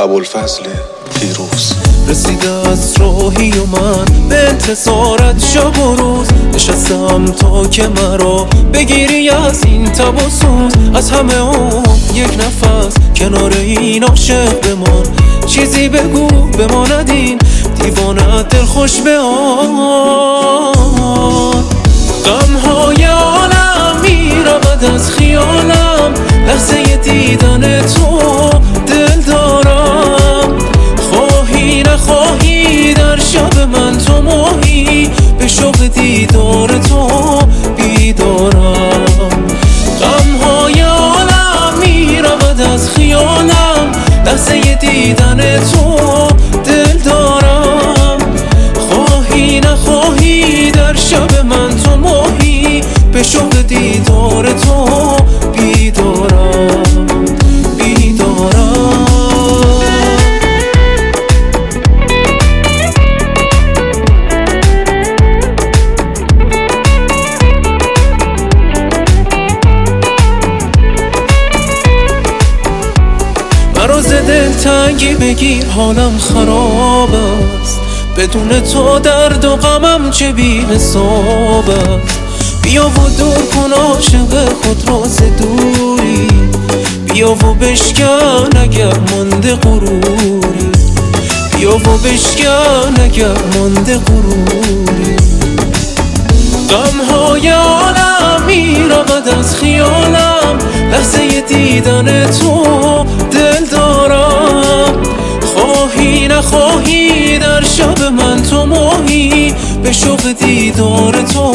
ابوالفضل پیروز. رسیده از راهی و من به انتظارت شب و روز نشستم تا که مرا بگیری از این تب و سوز. از همه یک نفس کنار این عاشق بمان، چیزی بگو بماند این دیوانه دل خوش به آن. غمهای عالم میرود از خیالم، لحظه دیدن تو دل دارم. خواهی نخواهی در شب من تو ماهی، به شوق دیدار تو بیدارم. غمهای عالم میرود از خیالم، لحظه دیدن تو دل دارم. خواهی نخواهی در شب من تو ماهی، به شوق دیدار تو بیدارم. مراز دلتنگی بگیر حالم خراب است، بدون تو درد و غمم چه بی حساب است. بیا و دور کن عاشق خود راز دوری، بیا و بشکن اگر مانده غروری، بیا و بشکن اگر مانده غروری. غمهای عالم میرود از خیالم، لحظه دیدن تو دل دارم. خواهی نخواهی در شب من تو ماهی، به شوق دیدار تو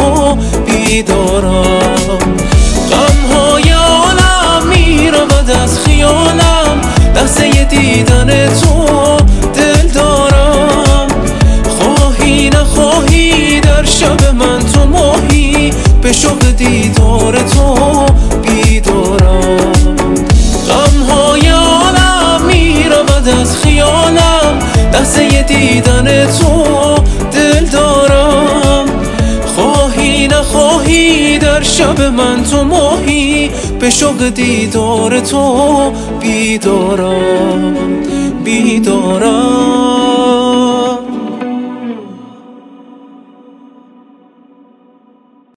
بیدارم. غمهای عالم میرود از خیالم، لحظه دیدن تو دل دارم. خواهی نخواهی در شب من تو ماهی، به شوق دیدار تو بیدارم. غمهای عالم میرود از خیالم، لحظه دیدن تو دل دارم. خواهی نخواهی در شب من تو ماهی، به شوق دیدار تو بیدارم.